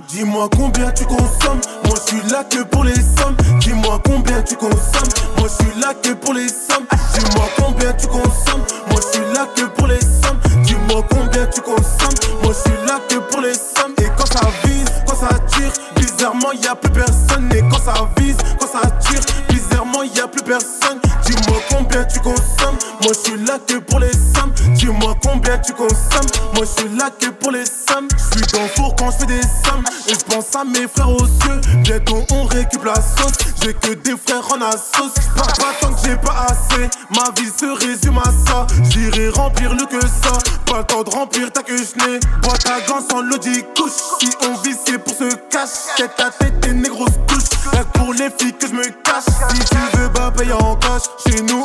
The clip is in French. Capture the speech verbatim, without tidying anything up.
Dis-moi combien tu consommes, moi je suis là que pour les sommes. Dis-moi combien tu consommes, moi je suis là que pour les sommes. Dis-moi combien tu consommes, moi je suis là que pour les sommes. Dis-moi combien tu consommes, moi je suis là que pour les sommes. Et quand ça vise, quand ça tire, bizarrement y a plus personne. Et quand ça vise, quand ça tire, bizarrement y a plus personne. Dis-moi combien tu consommes, moi je suis là que pour les sommes. Dis-moi combien tu consommes, moi je suis là que pour les sommes. Je suis dans le four quand je fais des sommes. Et je pense à mes frères aux cieux. Bientôt on récup la sauce. J'ai que des frères en assos. Pas, pas tant que j'ai pas assez. Ma vie se résume à ça. J'irai remplir le que ça. Pas le temps de remplir ta que je n'ai. Boîte à gants sans l'audi couche. Si on vit c'est pour se cacher. Tête à tête et négros couches. Rien que pour les filles que je me cache. Si tu veux bah paye en cash. Chez nous